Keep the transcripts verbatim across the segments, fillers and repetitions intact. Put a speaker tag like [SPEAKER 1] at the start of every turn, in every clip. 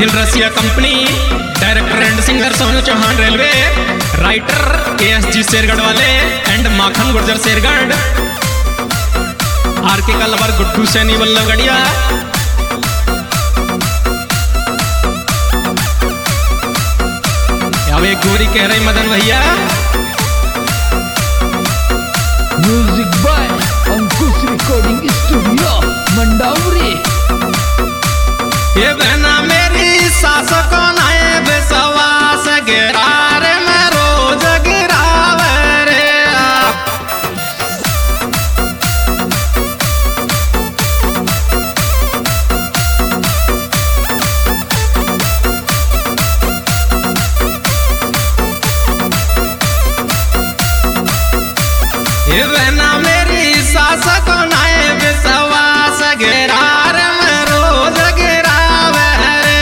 [SPEAKER 1] दिल Rasiya company, director and singer Sonu Chauhan railway, writer K S G Shergarh वाले and माखन गुर्जर शेरगढ़, आर के कलवर गुड्डू सैनी बल्लभगढ़िया। अब एक गोरी कह रही मदन भैया।
[SPEAKER 2] Music by Ankush recording studio Mandawari.
[SPEAKER 1] ये बहना मेरी सास को नाए बेसवास गिरारे में रोज गिरावे रे। ये बहना मेरी सास को नाए बेसवास गिरारे में रोज गिरावे रे।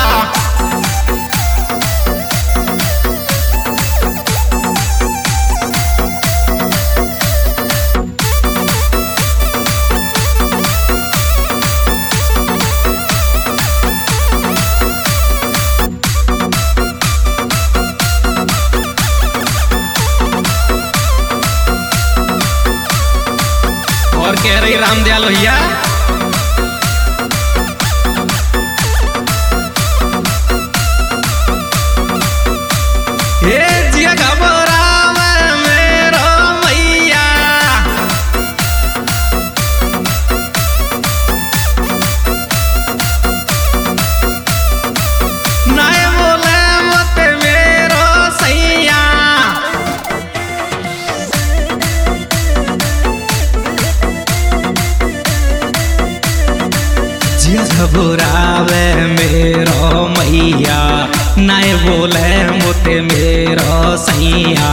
[SPEAKER 1] और कह रही रामदयाल भैया। ये जिया घबरावे मेरो मैया, नाय बोले मत मेरो सैया। जिया घबरावे मेरो मैया, नाय बोले मोते मेरो सैया।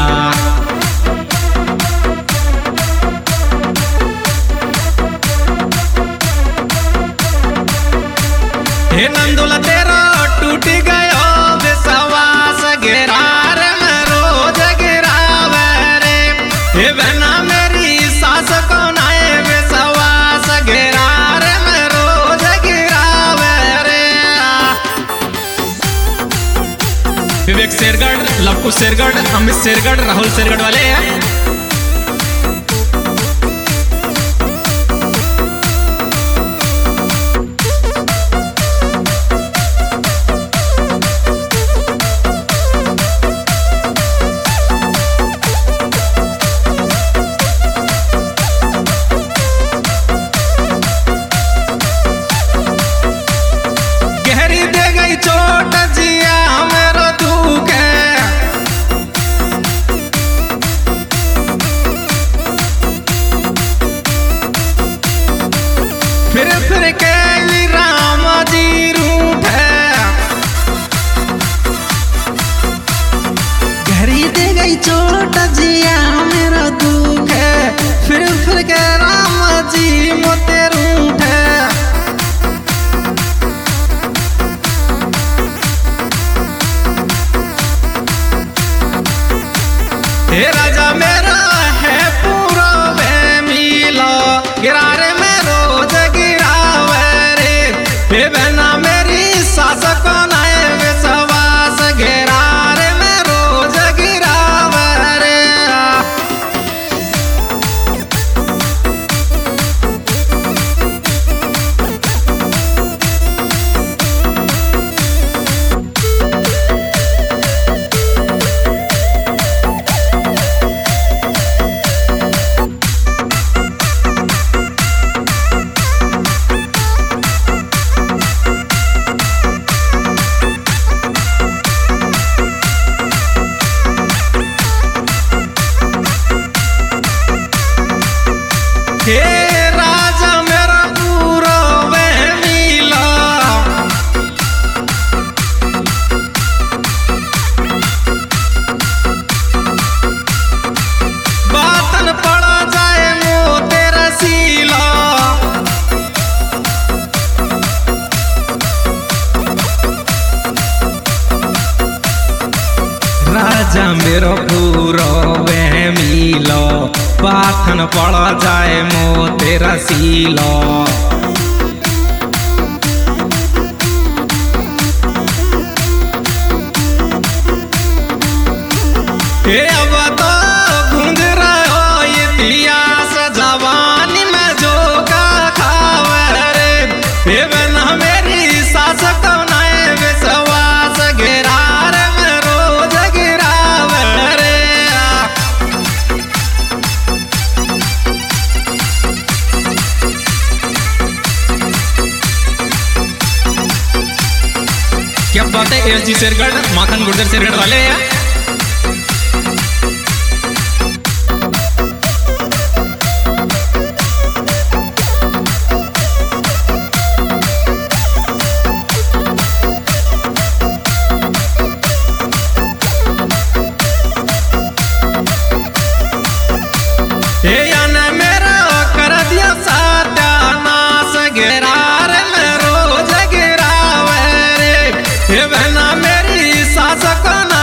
[SPEAKER 1] हे नंदुला तेरा टूट गयो विश्वास गिरार में रोज गिरावे रे। हे बहना मेरी सास को नाए विश्वास गिरार में रोज गिरावे रे। विवेक शेरगढ़, लवकुश शेरगढ़, अमित शेरगढ़, राहुल शेरगढ़ वाले हैं। गहरी दे गई चोट जिया मेरो दुख है, फिर फिर के राम जी रूठ है। गहरी दे गई चोट जिया मेरो दुख है, फिर फिर के राम जी मोते रूठ है। हे राजा मेरा है पूरा वे मिला, गिरारे में रोज गिरावे रे। हे बहना मेरी सास को नाए विश्वास गिरारे में रोज गिरावे रे। हे राजा मेरा पूरा वह मिला, बातन पड़ा जाए मोते रसीला। राजा मेरो पूरा वह मिलो, बाथन पड़ जाए मोते रसीलो। हे अब तो गूंज रहो इतिहास जवानी में जो का खावे रे हे बना मेरी सास को नए विश्वास गिरार में रोज गिरावे रे। क्या बात है एस जी शेरगढ़ माखन गुर्जर शेरगढ़ वाले हैं। हे याने मेरा कर दिया सत्यानाश गिरार में रोज गिरावे रे हे बहना मेरी सास को